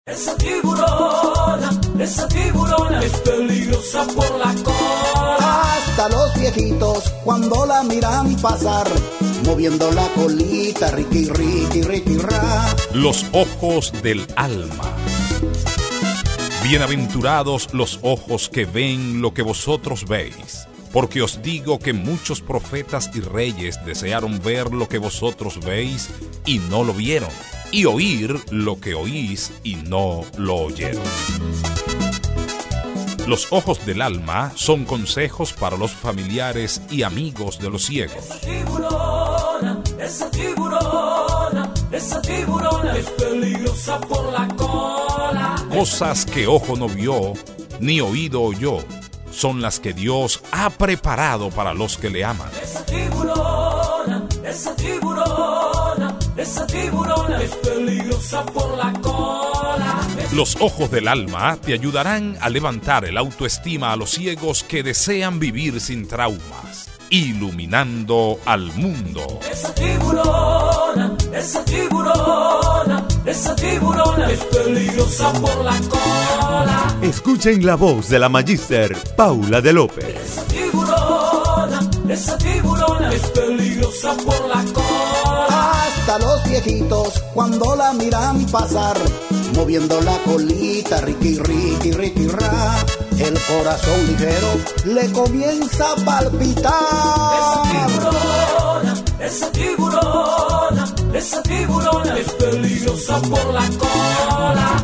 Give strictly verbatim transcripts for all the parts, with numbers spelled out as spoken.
Esa tiburona, esa tiburona es peligrosa por la cola. Hasta los viejitos cuando la miran pasar, moviendo la colita, riqui, riqui, riqui, ra. Los ojos del alma. Bienaventurados los ojos que ven lo que vosotros veis, porque os digo que muchos profetas y reyes desearon ver lo que vosotros veis y no lo vieron, y oír lo que oís y no lo oyeron. Los ojos del alma son consejos para los familiares y amigos de los ciegos. Esa tiburona, esa tiburona, esa tiburona es peligrosa por la cola. Cosas que ojo no vio, ni oído oyó, son las que Dios ha preparado para los que le aman. Esa tiburona, esa tiburona, esa tiburona es peligrosa por la cola. Los ojos del alma te ayudarán a levantar el autoestima a los ciegos que desean vivir sin traumas, iluminando al mundo. Esa tiburona, esa tiburona, esa tiburona es peligrosa por la cola. Escuchen la voz de la Magíster Paula de López. Esa tiburona, esa tiburona es peligrosa por la cola. Hasta los viejitos cuando la miran pasar, moviendo la colita, riqui, riqui, riqui, ra. El corazón ligero le comienza a palpitar. Esa tiburona, esa tiburona, esa tiburona es peligrosa por la cola.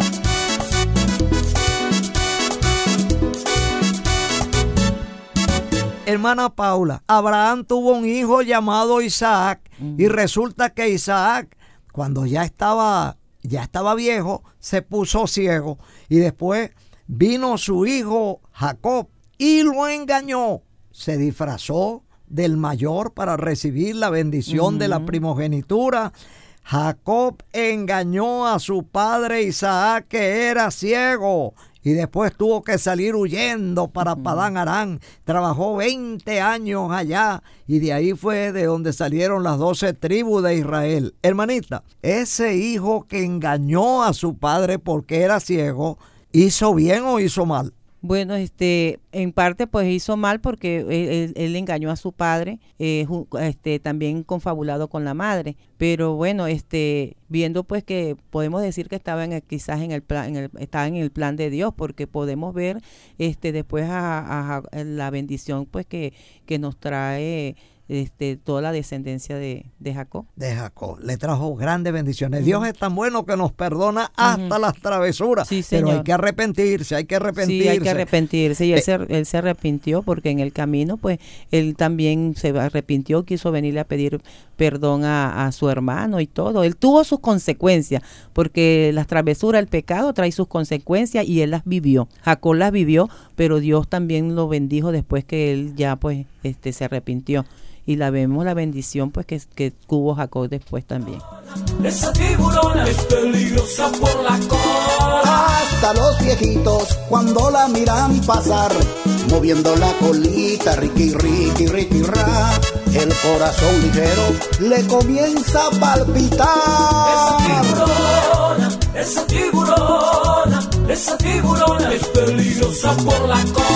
Hermana Paula, Abraham tuvo un hijo llamado Isaac, uh-huh. y resulta que Isaac, cuando ya estaba, ya estaba viejo, se puso ciego, y después vino su hijo Jacob y lo engañó. Se disfrazó del mayor para recibir la bendición, uh-huh. de la primogenitura. Jacob engañó a su padre Isaac, que era ciego, y después tuvo que salir huyendo para uh-huh. Padán Aram. Trabajó veinte años allá, y de ahí fue de donde salieron las doce tribus de Israel. Hermanita, ese hijo que engañó a su padre porque era ciego, ¿hizo bien o hizo mal? Bueno, este, en parte pues hizo mal porque él, él, él engañó a su padre, eh, este, también confabulado con la madre, pero bueno, este, viendo pues que podemos decir que estaba en el, quizás en el plan, en el, estaba en el plan de Dios, porque podemos ver, este, después a, a, a la bendición pues que, que nos trae. Este, toda la descendencia de, de Jacob. De Jacob. Le trajo grandes bendiciones. Uh-huh. Dios es tan bueno que nos perdona hasta uh-huh. las travesuras. Sí, pero hay que arrepentirse, hay que arrepentirse. Sí, hay que arrepentirse. Y él, eh, se, él se arrepintió porque en el camino, pues, él también se arrepintió, quiso venirle a pedir perdón a, a su hermano y todo. Él tuvo sus consecuencias, porque las travesuras, el pecado trae sus consecuencias y él las vivió. Jacob las vivió, pero Dios también lo bendijo después que él ya, pues, este, se arrepintió. Y la vemos la bendición pues que, que tuvo Jacob después también. Esa tiburona es peligrosa por la cola. Hasta los viejitos cuando la miran pasar, moviendo la colita, riqui, riqui, riqui, ra. El corazón ligero le comienza a palpitar. Esa tiburona, esa tiburona, esa tiburona es peligrosa por la cola.